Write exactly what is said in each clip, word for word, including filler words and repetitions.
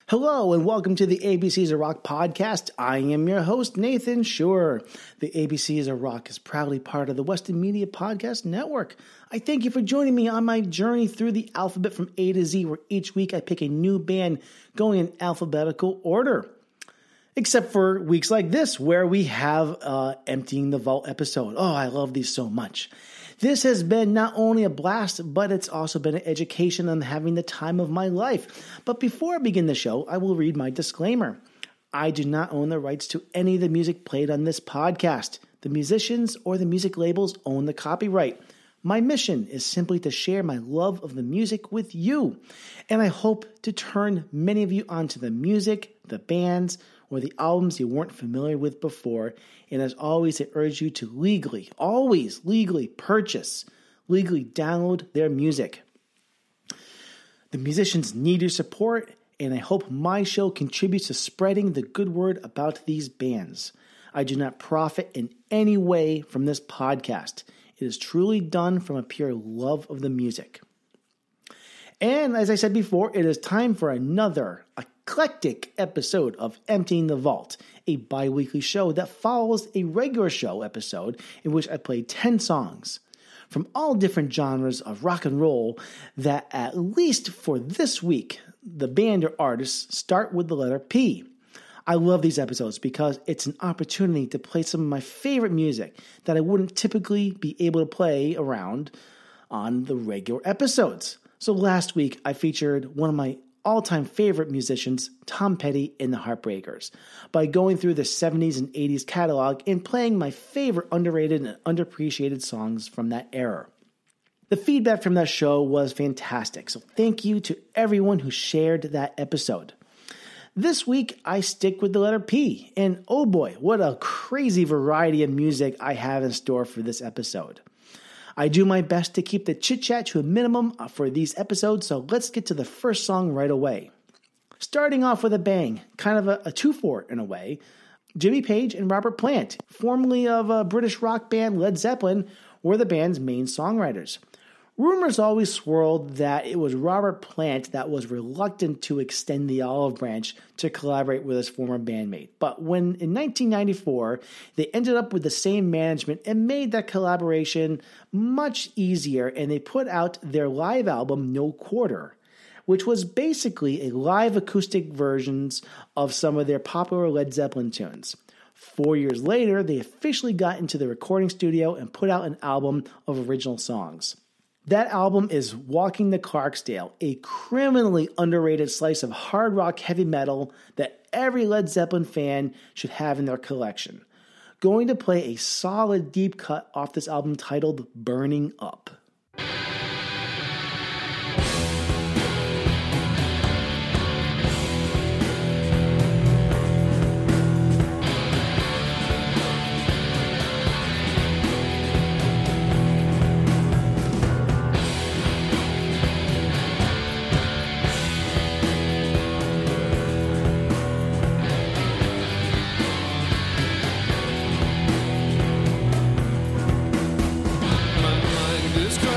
Hello and welcome to the A B Cs of Rock podcast. I am your host, Nathan Schur. The A B Cs of Rock is proudly part of the Western Media Podcast Network. I thank you for joining me on my journey through the alphabet from A to Z, where each week I pick a new band going in alphabetical order. Except for weeks like this, where we have uh, Emptying the Vault episode. Oh, I love these so much. This has been not only a blast, but it's also been an education on having the time of my life. But before I begin the show, I will read my disclaimer. I do not own the rights to any of the music played on this podcast. The musicians or the music labels own the copyright. My mission is simply to share my love of the music with you. And I hope to turn many of you onto the music, the bands, or the albums you weren't familiar with before. And as always, I urge you to legally, always legally purchase, legally download their music. The musicians need your support, and I hope my show contributes to spreading the good word about these bands. I do not profit in any way from this podcast. It is truly done from a pure love of the music. And as I said before, it is time for another eclectic episode of Emptying the Vault, a bi-weekly show that follows a regular show episode in which I play ten songs from all different genres of rock and roll that, at least for this week, the band or artists start with the letter P. I love these episodes because it's an opportunity to play some of my favorite music that I wouldn't typically be able to play around on the regular episodes. So last week, I featured one of my all-time favorite musicians, Tom Petty and the Heartbreakers, by going through the seventies and eighties catalog and playing my favorite underrated and underappreciated songs from that era. The feedback from that show was fantastic, so thank you to everyone who shared that episode. This week, I stick with the letter P, and oh boy, what a crazy variety of music I have in store for this episode. I do my best to keep the chit-chat to a minimum for these episodes, so let's get to the first song right away. Starting off with a bang, kind of a, a two-for in a way, Jimmy Page and Robert Plant, formerly of a British rock band Led Zeppelin, were the band's main songwriters. Rumors always swirled that it was Robert Plant that was reluctant to extend the olive branch to collaborate with his former bandmate. But when in nineteen ninety-four, they ended up with the same management and made that collaboration much easier, and they put out their live album No Quarter, which was basically a live acoustic versions of some of their popular Led Zeppelin tunes. Four years later, they officially got into the recording studio and put out an album of original songs. That album is Walking the Clarksdale, a criminally underrated slice of hard rock heavy metal that every Led Zeppelin fan should have in their collection. Going to play a solid deep cut off this album titled Burning Up. This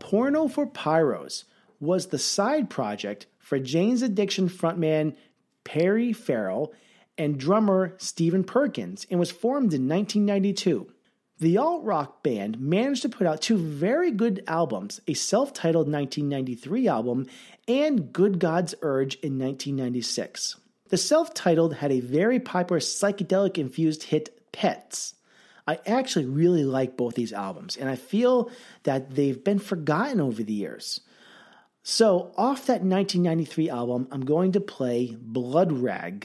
Porno for Pyros was the side project for Jane's Addiction frontman Perry Farrell and drummer Stephen Perkins and was formed in nineteen ninety-two. The alt-rock band managed to put out two very good albums, a self-titled nineteen ninety-three album and Good God's Urge in nineteen ninety-six. The self-titled had a very popular psychedelic-infused hit, Pets. I actually really like both these albums, and I feel that they've been forgotten over the years. So, off that nineteen ninety-three album, I'm going to play Blood Rag.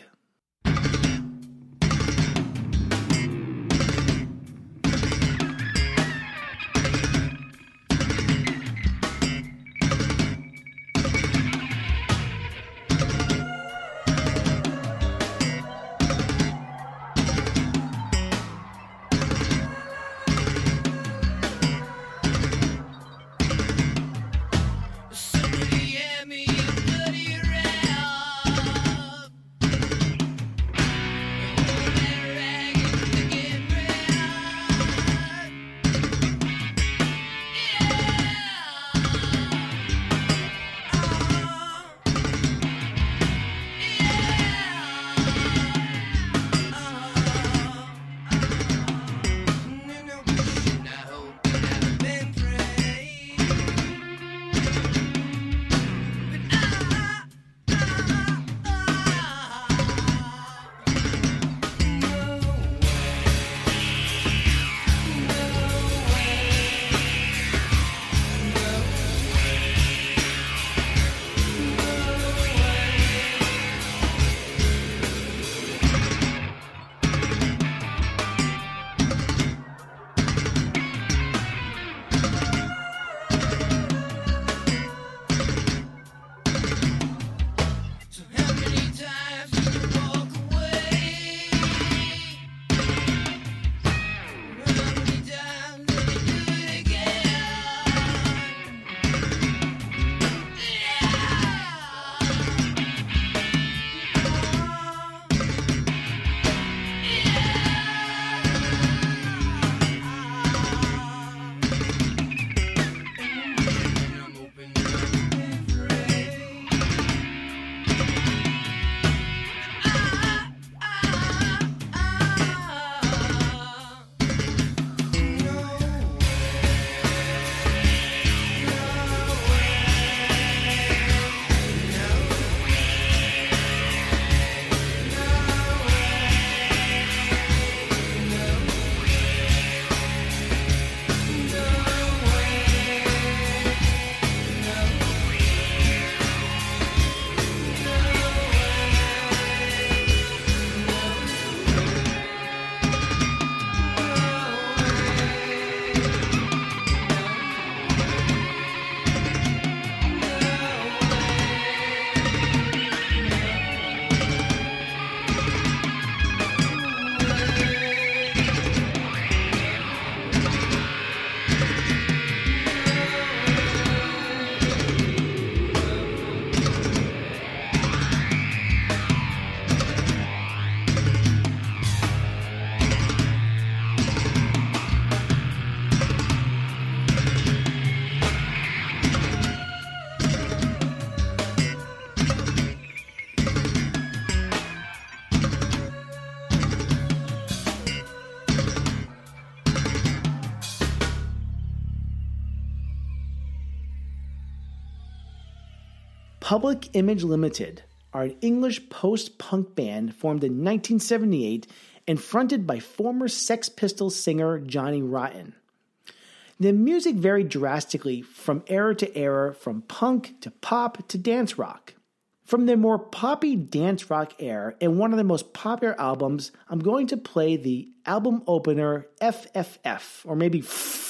Public Image Limited are an English post-punk band formed in nineteen seventy-eight and fronted by former Sex Pistols singer Johnny Rotten. Their music varied drastically from era to era, from punk to pop to dance rock. From their more poppy dance rock era and one of their most popular albums, I'm going to play the album opener F F F, or maybe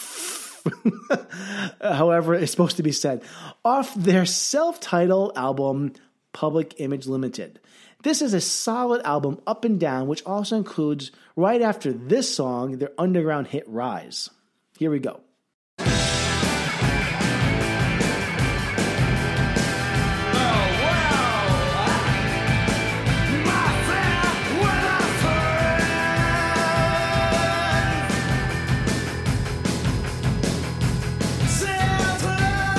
however it's supposed to be said, off their self-titled album Public Image Limited. This is a solid album up and down, which also includes, right after this song, their underground hit Rise. Here we go. Santa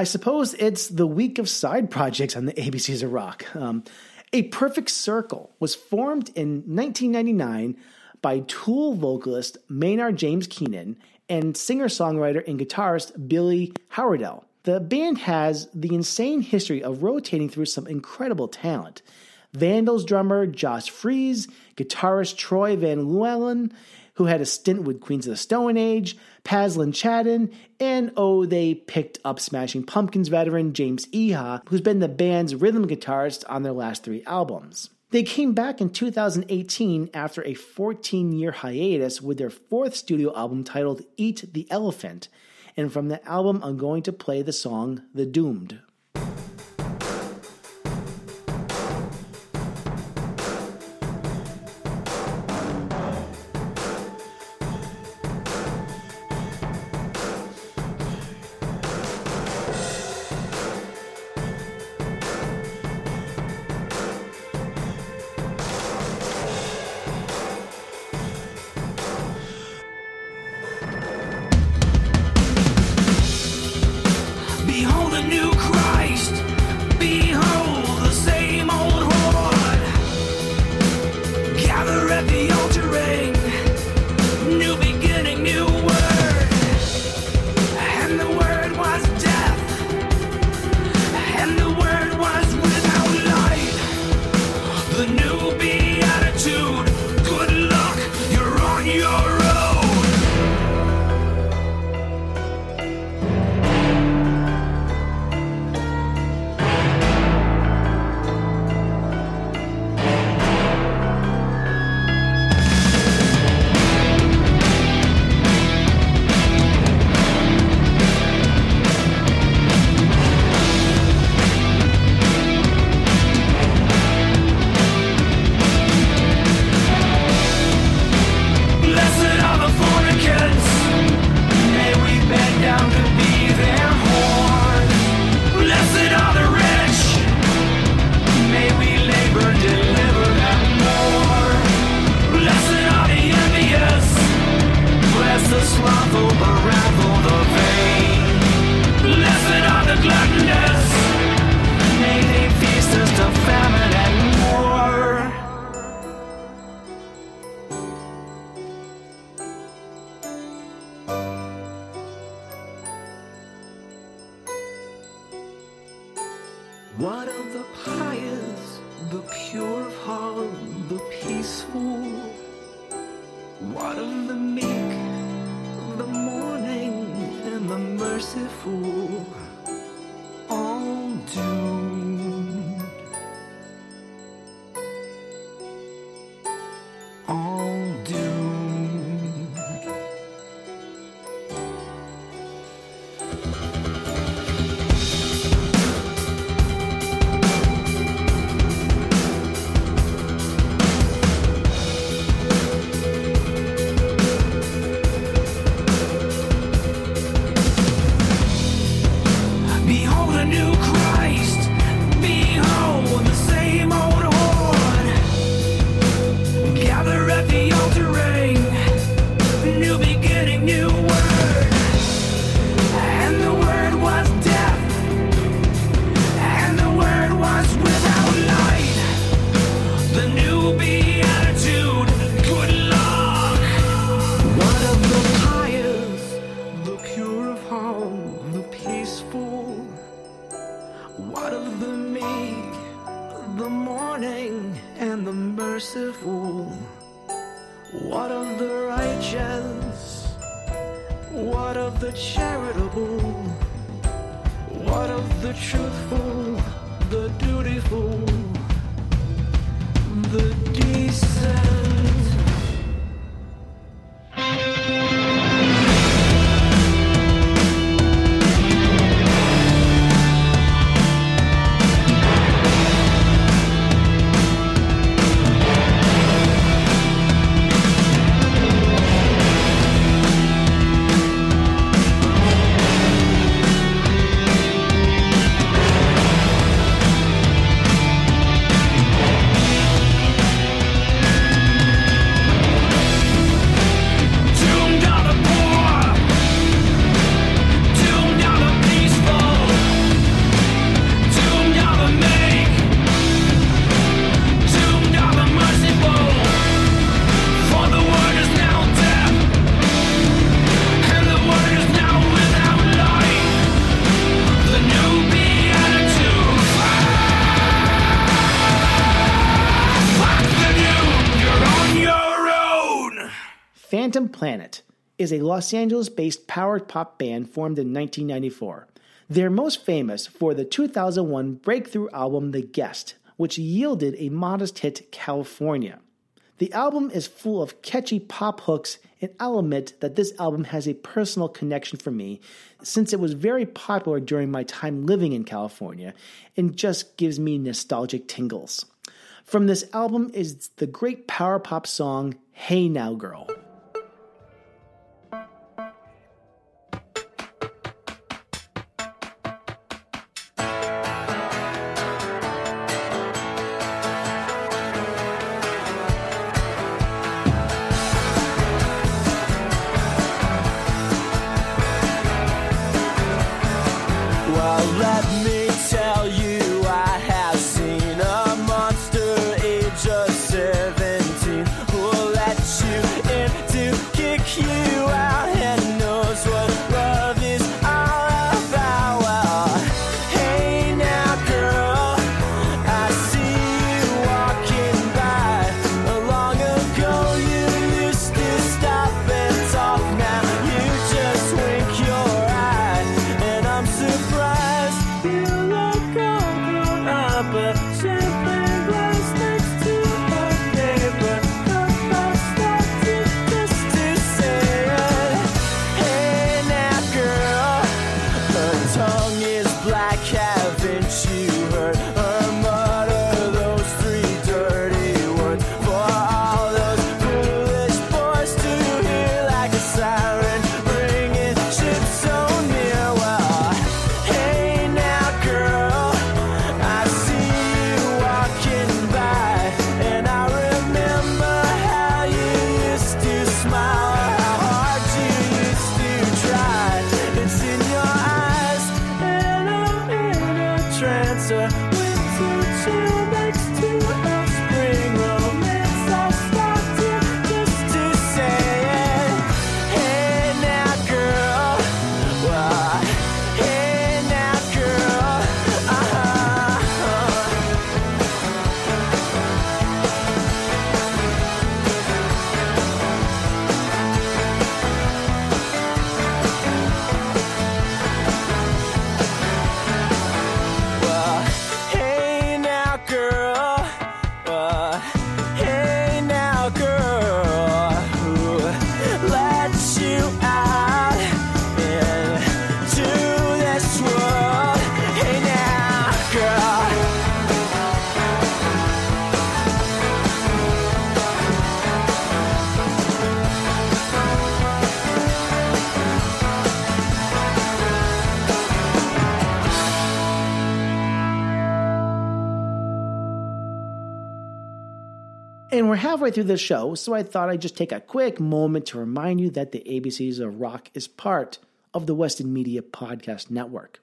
I suppose it's the week of side projects on the A B Cs of Rock. Um, A Perfect Circle was formed in nineteen ninety-nine by Tool vocalist Maynard James Keenan and singer-songwriter and guitarist Billy Howerdel. The band has the insane history of rotating through some incredible talent. Vandals drummer Josh Freese, guitarist Troy Van Leeuwen, who had a stint with Queens of the Stone Age, Paslin Chadden, and oh, they picked up Smashing Pumpkins veteran James Iha, who's been the band's rhythm guitarist on their last three albums. They came back in two thousand eighteen after a fourteen-year hiatus with their fourth studio album titled Eat the Elephant, and from the album I'm going to play the song The Doomed. Behold a new Christ, behold the same old horde. Gather at the altar ring, new beginning, new word. And the word was death, and the word was without light. The new beatitude, good luck, you're on your own. What of the pious, the pure of heart, the peaceful? What of the meek, the mourning, and the merciful? All doomed, all doomed. Behold a new Christ, behold the same old horde. Gather at the altar ring, new beginning, new word. And the word was death, and the word was without light. The new beatitude, good luck. What of the pious, the pure of heart, the peaceful? What of the meek, the mourning, and the merciful? What of the righteous? What of the charitable? What of the truthful, the dutiful, the decent? Phantom Planet is a Los Angeles-based power pop band formed in nineteen ninety-four. They're most famous for the two thousand one breakthrough album The Guest, which yielded a modest hit, California. The album is full of catchy pop hooks, and I'll admit that this album has a personal connection for me since it was very popular during my time living in California and just gives me nostalgic tingles. From this album is the great power pop song, Hey Now Girl. And we're halfway through the show, so I thought I'd just take a quick moment to remind you that the A B Cs of Rock is part of the Weston Media Podcast Network.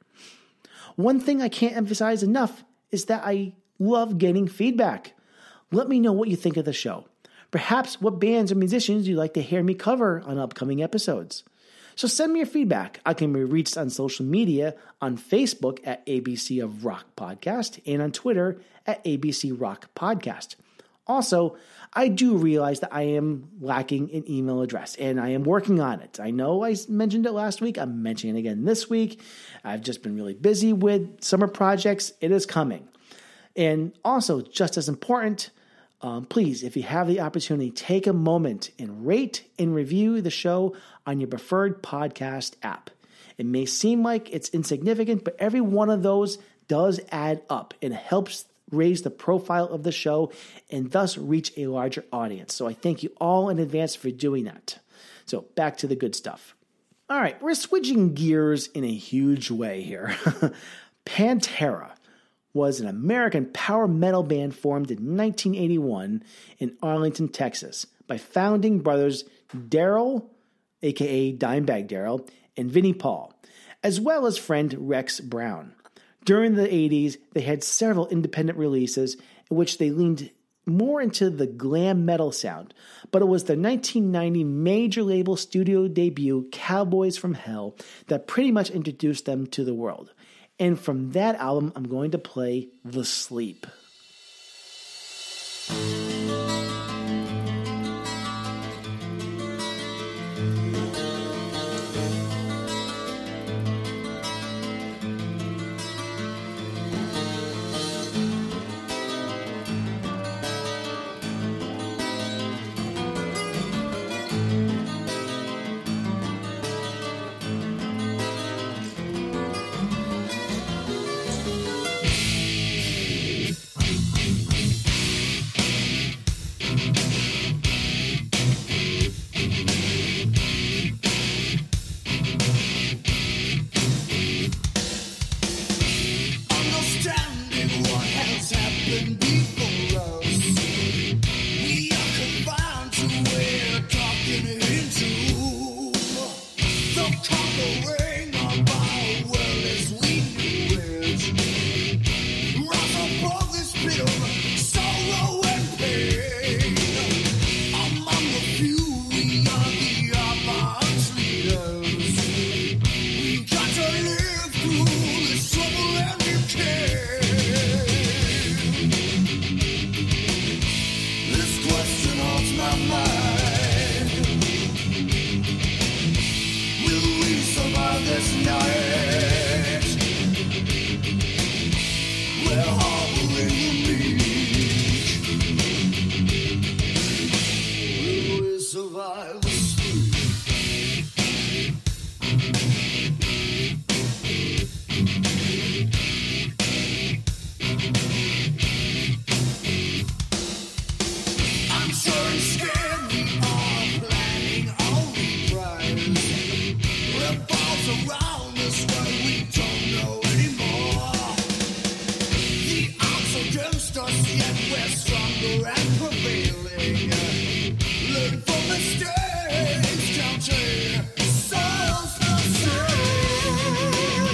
One thing I can't emphasize enough is that I love getting feedback. Let me know what you think of the show. Perhaps what bands or musicians you'd like to hear me cover on upcoming episodes. So send me your feedback. I can be reached on social media on Facebook at A B C of Rock Podcast and on Twitter at A B C Rock Podcast. Also, I do realize that I am lacking an email address, and I am working on it. I know I mentioned it last week. I'm mentioning it again this week. I've just been really busy with summer projects. It is coming. And also, just as important, um, please, if you have the opportunity, take a moment and rate and review the show on your preferred podcast app. It may seem like it's insignificant, but every one of those does add up and helps raise the profile of the show and thus reach a larger audience. So I thank you all in advance for doing that. So back to the good stuff. All right, we're switching gears in a huge way here. Pantera was an American power metal band formed in nineteen eighty-one in Arlington, Texas by founding brothers Daryl, aka Dimebag Daryl, and Vinnie Paul, as well as friend Rex Brown. During the eighties, they had several independent releases in which they leaned more into the glam metal sound, but it was their nineteen ninety major label studio debut, Cowboys from Hell, that pretty much introduced them to the world. And from that album, I'm going to play The Sleep. bit of sorrow and pain. Among the fury of the Avance leaders, we got to live through this trouble and decay. This question haunts my mind. Will we survive this night? We're harboring the meek. Will we survive the street? I'm sure and scared we are planning on reprise. Revolves around us when we don't know anymore. The odds against us, yet we're stronger and prevailing. Learn from mistakes, counting souls the same.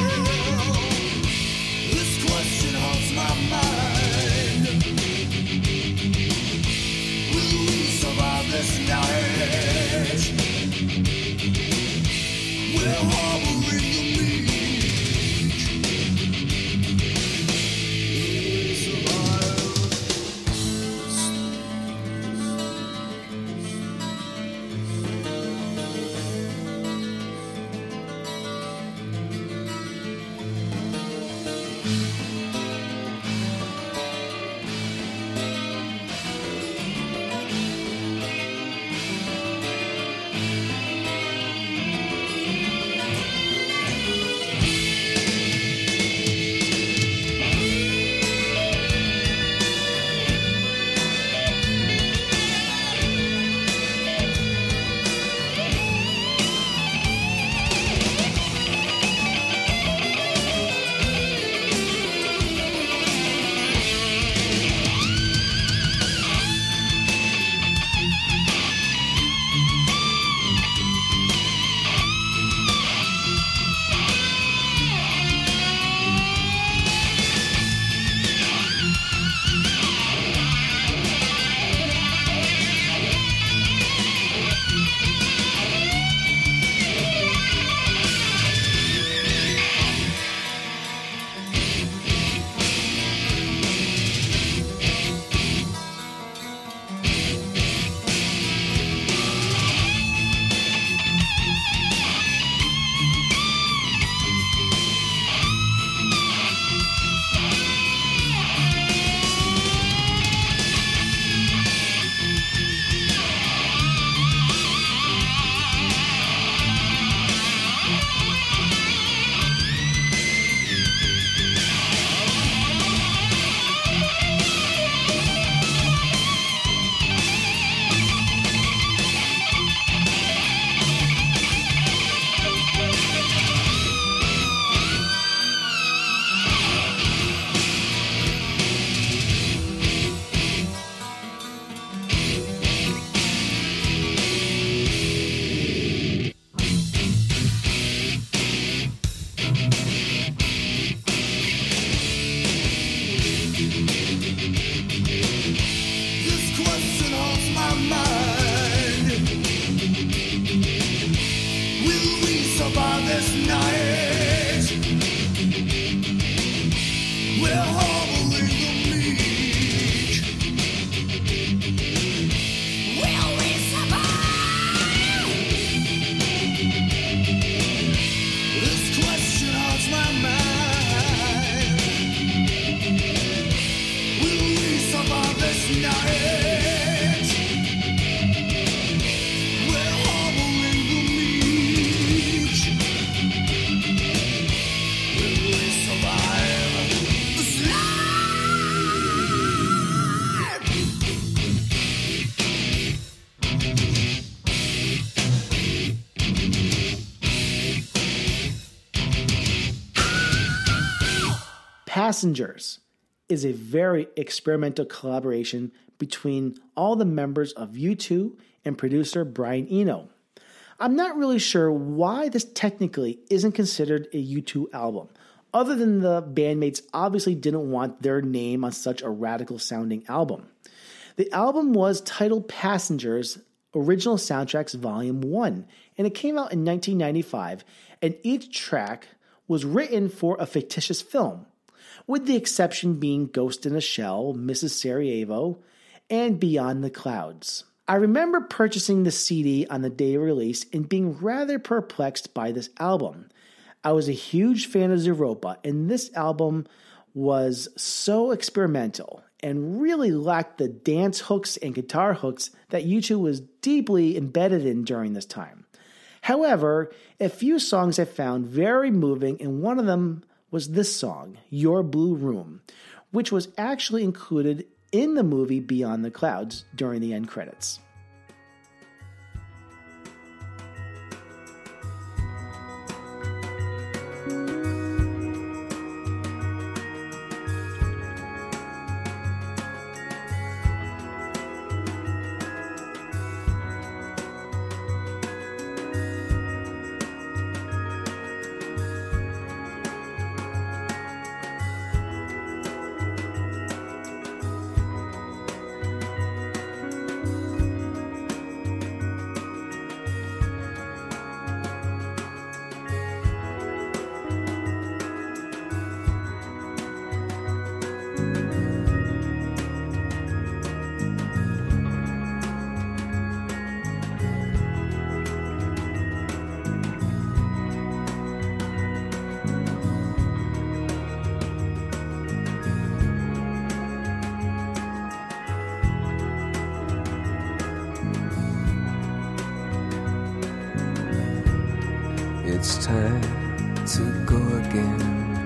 This question haunts my mind. Will we survive this night? We're harboring the meek. Will we survive? This question haunts my mind. Will we survive this night? We're harboring the meek. Will we survive? This question haunts my mind. Will we survive this night? We're harboring the meek. Will we survive this night? Passengers is a very experimental collaboration between all the members of U two and producer Brian Eno. I'm not really sure why this technically isn't considered a U two album, other than the bandmates obviously didn't want their name on such a radical-sounding album. The album was titled Passengers, Original Soundtracks Volume one, and it came out in nineteen ninety-five, and each track was written for a fictitious film, with the exception being Ghost in a Shell, Missus Sarajevo, and Beyond the Clouds. I remember purchasing the C D on the day of release and being rather perplexed by this album. I was a huge fan of Zeropa, and this album was so experimental and really lacked the dance hooks and guitar hooks that U two was deeply embedded in during this time. However, a few songs I found very moving, and one of them was this song, Your Blue Room, which was actually included in the movie Beyond the Clouds during the end credits. It's time to go again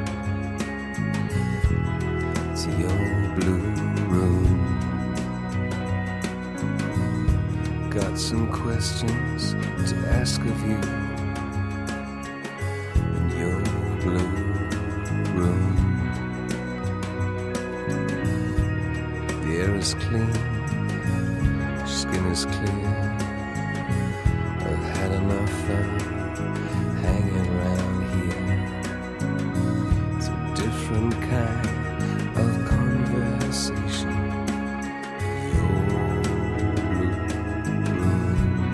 to your blue room. Got some questions to ask of you in your blue room. The air is clean, skin is clear. I've had enough fun hanging around here. It's a different kind of conversation. Your blue room.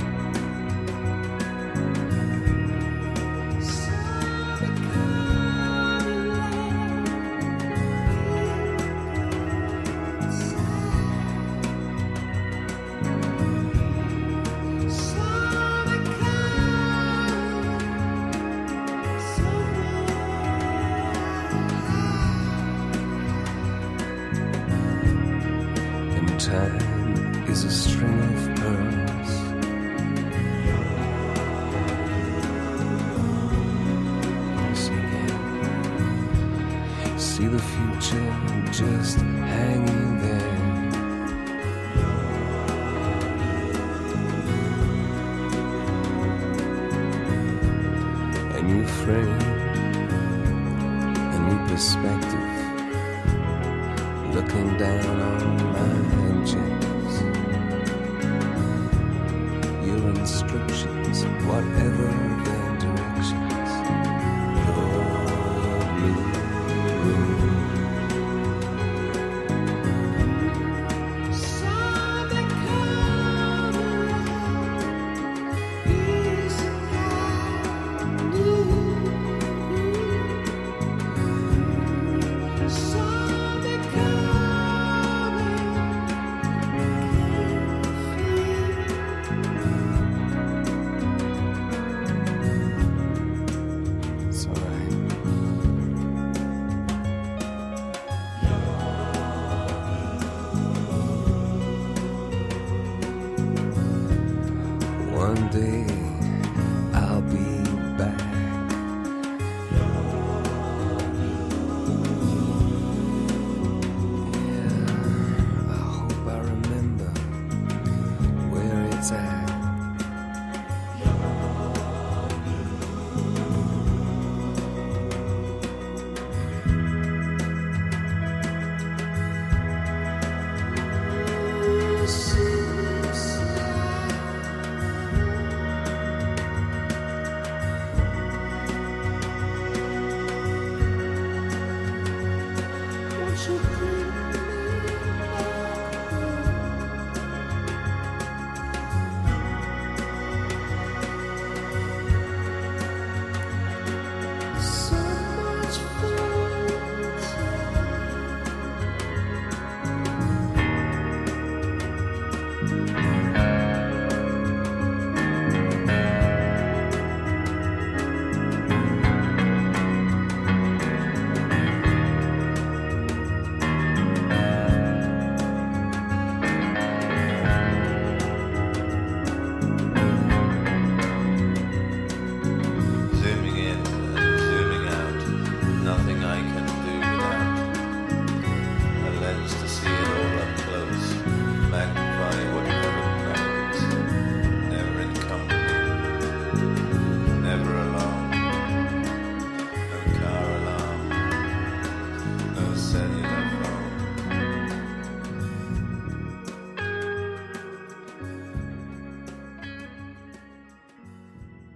Time is a string of pearls. Once again, see the future just hanging there. A new frame, a new perspective, looking down on my agendas, your instructions, whatever their directions, your blue room.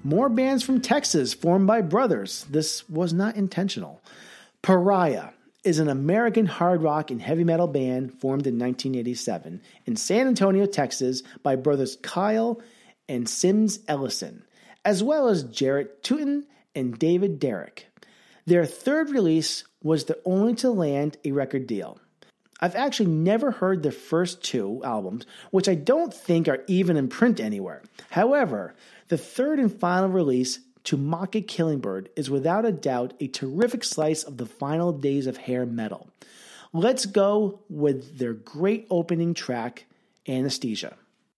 More bands from Texas formed by brothers. This was not intentional. Pariah is an American hard rock and heavy metal band formed in nineteen eighty-seven in San Antonio, Texas by brothers Kyle and Sims Ellison, as well as Jarrett Tootin and David Derrick. Their third release was the only to land a record deal. I've actually never heard the first two albums, which I don't think are even in print anywhere. However, the third and final release, To Mock a Killingbird, is without a doubt a terrific slice of the final days of hair metal. Let's go with their great opening track, Anesthesia.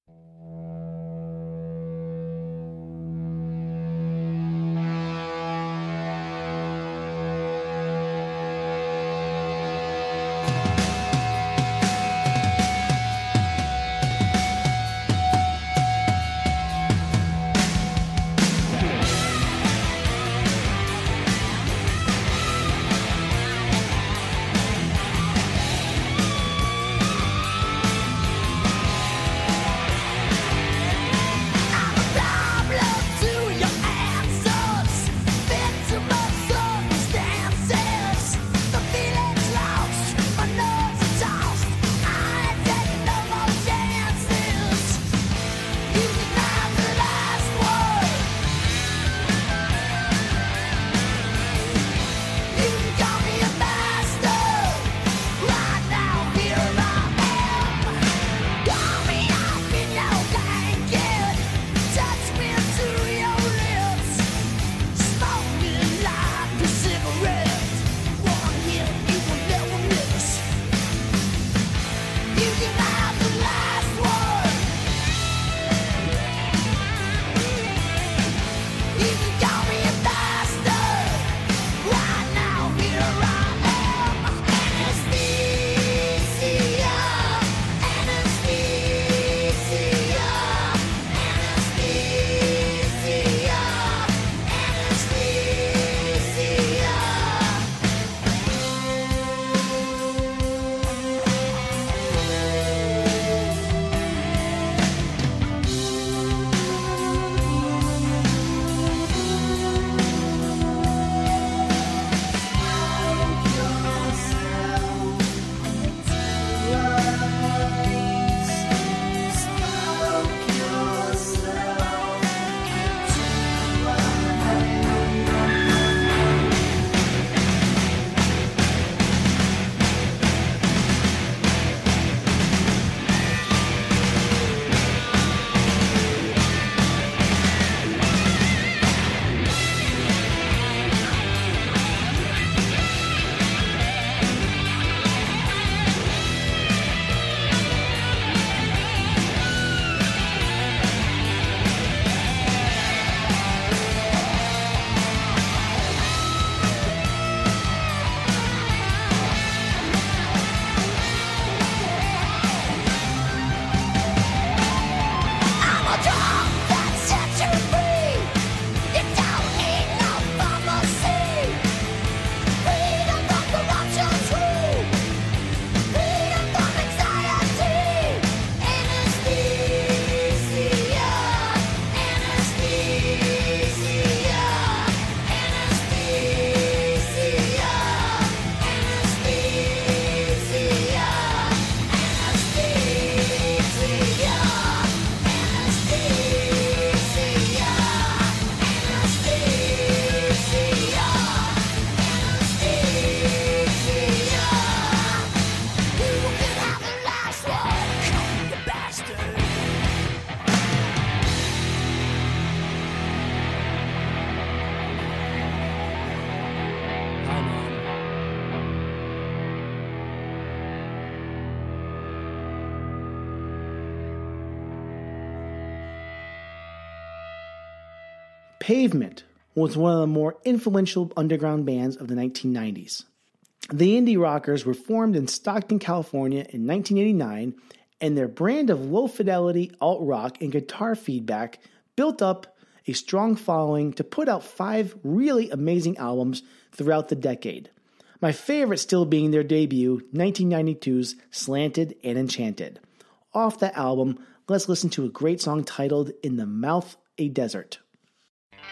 Pavement was one of the more influential underground bands of the nineteen nineties. The Indie Rockers were formed in Stockton, California in nineteen eighty-nine, and their brand of low-fidelity alt-rock and guitar feedback built up a strong following to put out five really amazing albums throughout the decade. My favorite still being their debut, nineteen ninety-two's Slanted and Enchanted. Off that album, let's listen to a great song titled In the Mouth a Desert.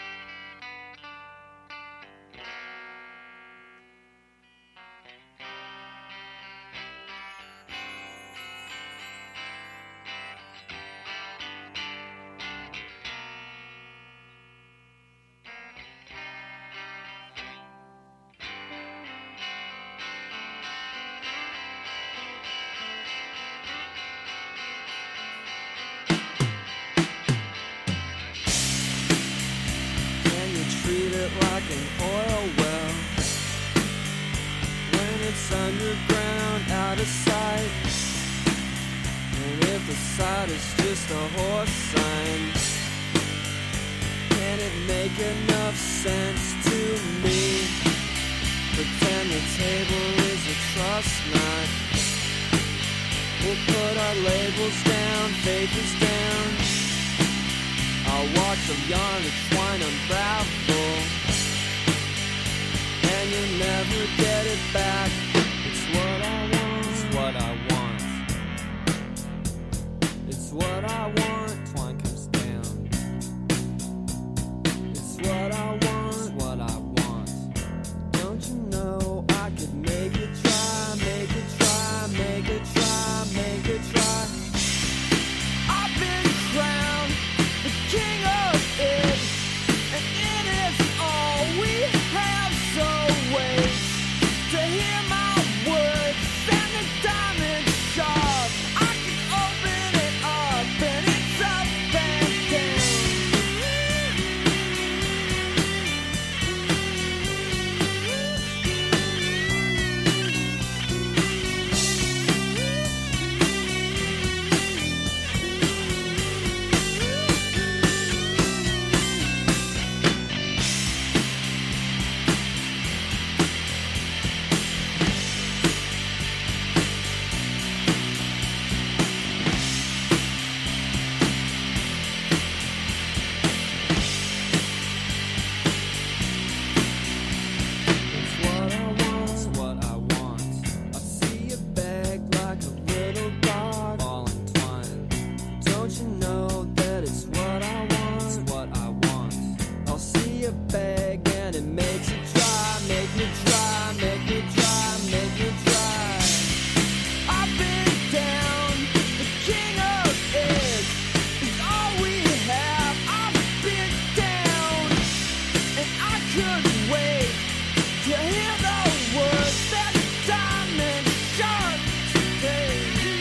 it like an oil well. When it's underground, out of sight. And if the sight is just a horse sign, can it make enough sense to me? Pretend the table is a trust knot. We'll put our labels down, faith is down. I'll watch them yarn and twine unravel, and you'll never get it back. It's what I want, it's what I want. It's what I want, twine comes down. It's what I want, it's what I want. Don't you know I could make it try, make it try, make it try, make it try. I've been crowned the king of it, and it is all we have. So wait to hear my words and the diamond sharp. I can open it up and it's up and down. It's what I want, it's what I want. I see you beg like a little dog, all entwined. Don't you know that it's what I want, it's what I want. I'll see you beg and it makes you dry, make me dry, make me dry, make me dry. I've been down, the king of it is all we have. I've been down, and I couldn't wait to hear the words that diamond sharp today.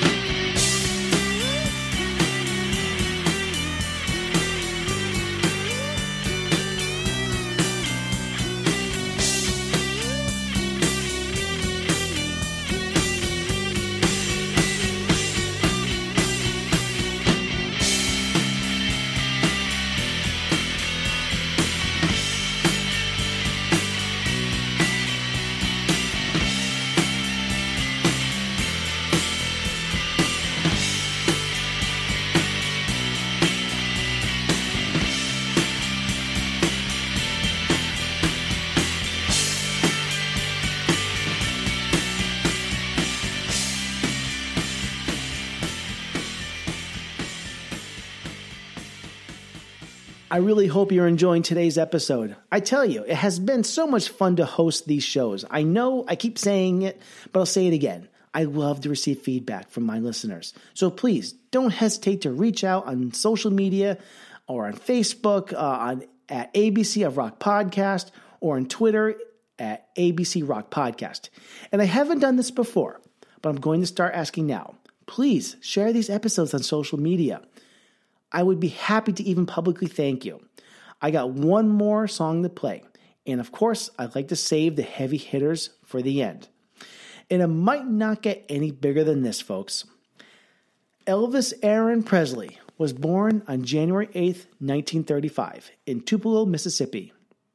I really hope you're enjoying today's episode. I tell you, it has been so much fun to host these shows. I know I keep saying it, but I'll say it again. I love to receive feedback from my listeners. So please don't hesitate to reach out on social media or on Facebook uh, on at A B C of Rock Podcast or on Twitter at A B C Rock Podcast. And I haven't done this before, but I'm going to start asking now. Please share these episodes on social media. I would be happy to even publicly thank you. I got one more song to play. And of course, I'd like to save the heavy hitters for the end. And it might not get any bigger than this, folks. Elvis Aaron Presley was born on January eighth, nineteen thirty-five in Tupelo, Mississippi.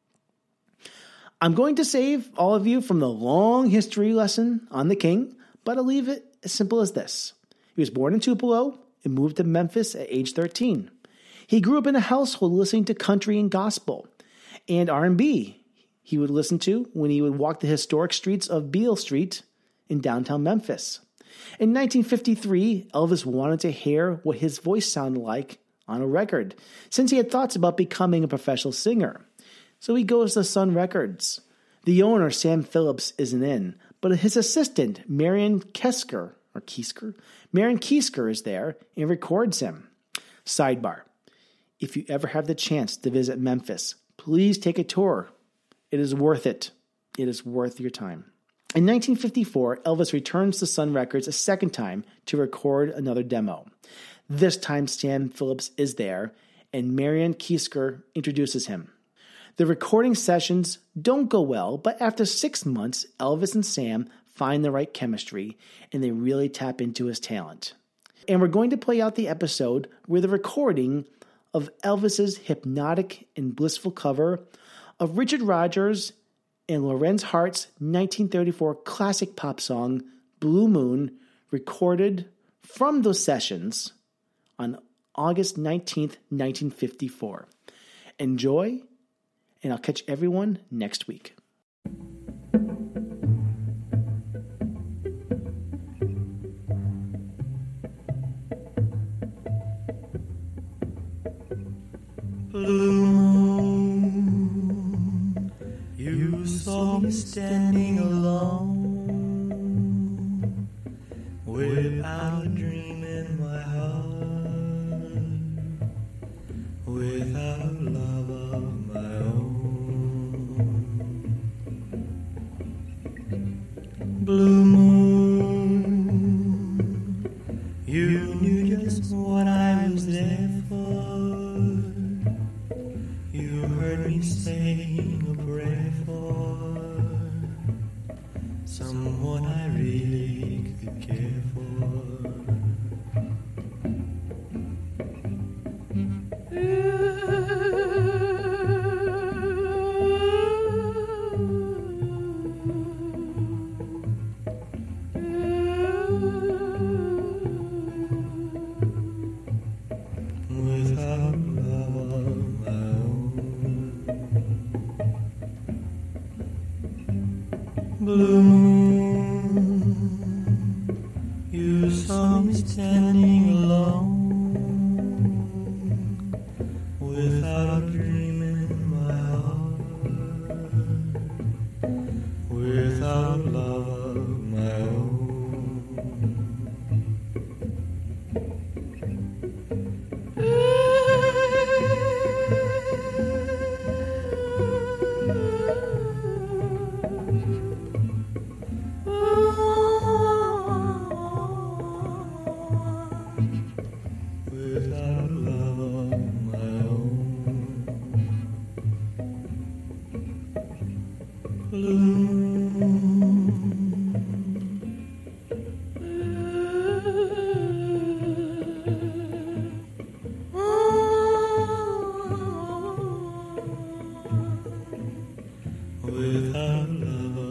I'm going to save all of you from the long history lesson on the king, but I'll leave it as simple as this. He was born in Tupelo and moved to Memphis at age thirteen. He grew up in a household listening to country and gospel and R and B. He would listen to when he would walk the historic streets of Beale Street in downtown Memphis. In nineteen fifty-three, Elvis wanted to hear what his voice sounded like on a record, since he had thoughts about becoming a professional singer. So he goes to Sun Records. The owner, Sam Phillips, isn't in, but his assistant, Marion Kesker, or Kiesker, Marion Kiesker is there and records him. Sidebar: if you ever have the chance to visit Memphis, please take a tour. It is worth it. It is worth your time. In nineteen fifty-four, Elvis returns to Sun Records a second time to record another demo. This time, Sam Phillips is there, and Marion Kiesker introduces him. The recording sessions don't go well, but after six months, Elvis and Sam find the right chemistry and they really tap into his talent. And we're going to play out the episode where the recording of Elvis's hypnotic and blissful cover of Richard Rodgers and Lorenz Hart's nineteen thirty-four classic pop song, Blue Moon, recorded from those sessions on August nineteenth, nineteen fifty-four. Enjoy, and I'll catch everyone next week. Blue moon, you saw me standing alone, without a dream in my heart, without love of my own. Blue moon, you knew just what I was there for. You heard me saying a prayer for someone I really could care for. Without love of my Blue moon, you saw me standing alone, without a dream in my heart, without love of my own. Without love of my own. Blue moon, without love